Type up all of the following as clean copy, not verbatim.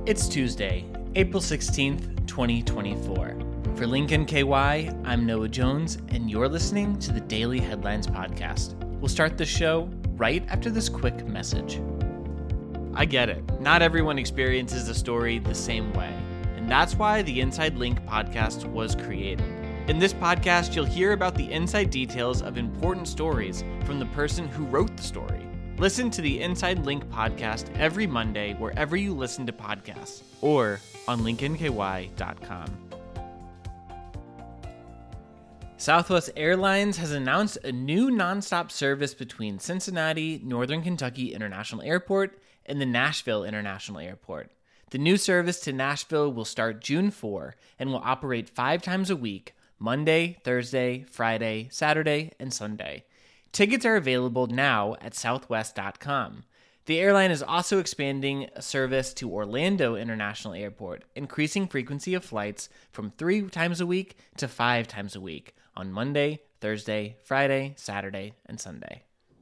It's Tuesday, April 16th, 2024. For Lincoln KY, I'm Noah Jones, and you're listening to the Daily Headlines Podcast. We'll start the show right after this quick message. I get it. Not everyone experiences a story the same way, and that's why the Inside Link podcast was created. In this podcast, you'll hear about the inside details of important stories from the person who wrote the story. Listen to the Inside Link podcast every Monday wherever you listen to podcasts or on lincolnky.com. Southwest Airlines has announced a new nonstop service between Cincinnati, Northern Kentucky International Airport and the Nashville International Airport. The new service to Nashville will start June 4 and will operate 5 times a week, Monday, Thursday, Friday, Saturday, and Sunday. Tickets are available now at southwest.com. The airline is also expanding a service to Orlando International Airport, increasing frequency of flights from 3 times a week to 5 times a week on Monday, Thursday, Friday, Saturday, and Sunday.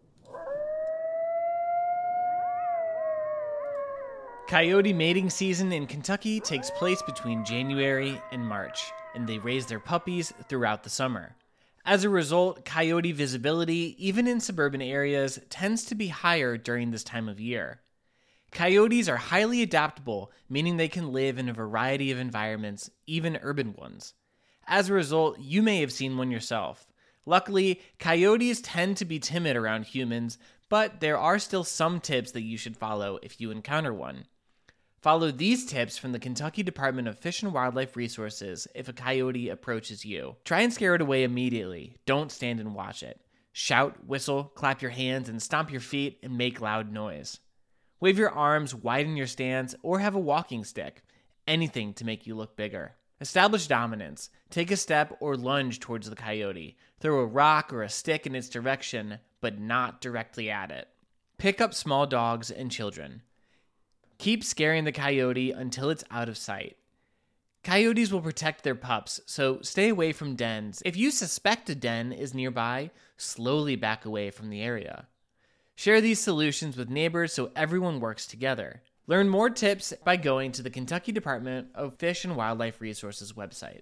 Coyote mating season in Kentucky takes place between January and March, and they raise their puppies throughout the summer. As a result, coyote visibility, even in suburban areas, tends to be higher during this time of year. Coyotes are highly adaptable, meaning they can live in a variety of environments, even urban ones. As a result, you may have seen one yourself. Luckily, coyotes tend to be timid around humans, but there are still some tips that you should follow if you encounter one. Follow these tips from the Kentucky Department of Fish and Wildlife Resources if a coyote approaches you. Try and scare it away immediately. Don't stand and watch it. Shout, whistle, clap your hands, and stomp your feet and make loud noise. Wave your arms, widen your stance, or have a walking stick. Anything to make you look bigger. Establish dominance. Take a step or lunge towards the coyote. Throw a rock or a stick in its direction, but not directly at it. Pick up small dogs and children. Keep scaring the coyote until it's out of sight. Coyotes will protect their pups, so stay away from dens. If you suspect a den is nearby, slowly back away from the area. Share these solutions with neighbors so everyone works together. Learn more tips by going to the Kentucky Department of Fish and Wildlife Resources website.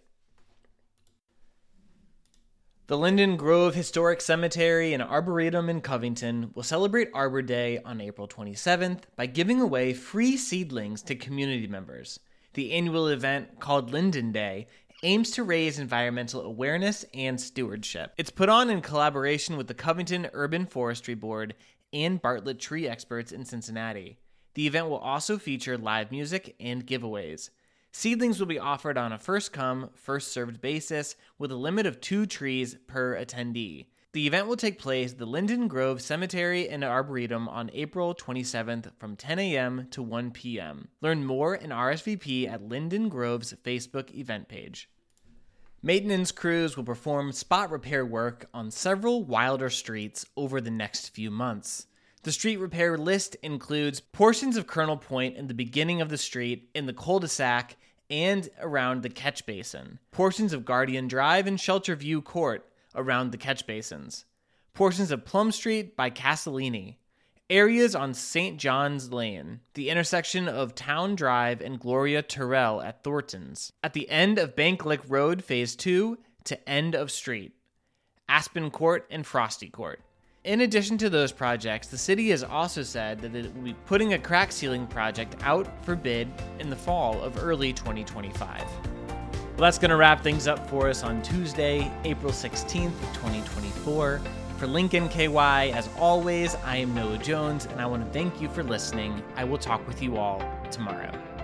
The Linden Grove Historic Cemetery and Arboretum in Covington will celebrate Arbor Day on April 27th by giving away free seedlings to community members. The annual event, called Linden Day, aims to raise environmental awareness and stewardship. It's put on in collaboration with the Covington Urban Forestry Board and Bartlett Tree Experts in Cincinnati. The event will also feature live music and giveaways. Seedlings will be offered on a first-come, first-served basis with a limit of 2 trees per attendee. The event will take place at the Linden Grove Cemetery and Arboretum on April 27th from 10 a.m. to 1 p.m. Learn more and RSVP at Linden Grove's Facebook event page. Maintenance crews will perform spot repair work on several Wilder streets over the next few months. The street repair list includes portions of Colonel Point in the beginning of the street, in the cul-de-sac, and around the catch basin. Portions of Guardian Drive and Shelter View Court around the catch basins. Portions of Plum Street by Castellini. Areas on St. John's Lane, the intersection of Town Drive and Gloria Terrell at Thornton's. At the end of Bank Lick Road Phase 2 to end of street. Aspen Court and Frosty Court. In addition to those projects, the city has also said that it will be putting a crack sealing project out for bid in the fall of early 2025. Well, that's going to wrap things up for us on Tuesday, April 16th, 2024. For Lincoln KY, as always, I am Noah Jones, and I want to thank you for listening. I will talk with you all tomorrow.